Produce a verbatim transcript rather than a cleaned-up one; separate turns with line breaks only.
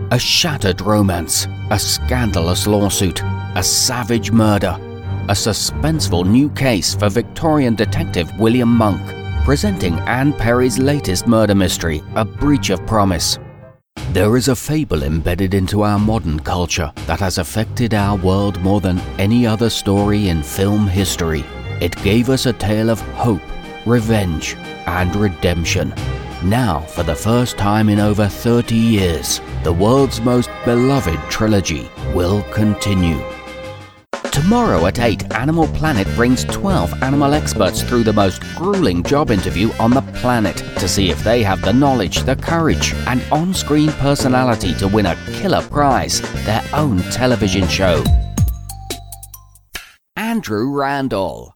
A shattered romance, a scandalous lawsuit, a savage murder, a suspenseful new case for Victorian detective William Monk, presenting Anne Perry's latest murder mystery, A Breach of Promise. There is a fable embedded into our modern culture that has affected our world more than any other story in film history. It gave us a tale of hope, revenge, and redemption. Now, for the first time in over thirty years, the world's most beloved trilogy will continue. Tomorrow at eight, Animal Planet brings twelve animal experts through the most grueling job interview on the planet to see if they have the knowledge, the courage, and on-screen personality to win a killer prize, their own television show. Andrew Randall.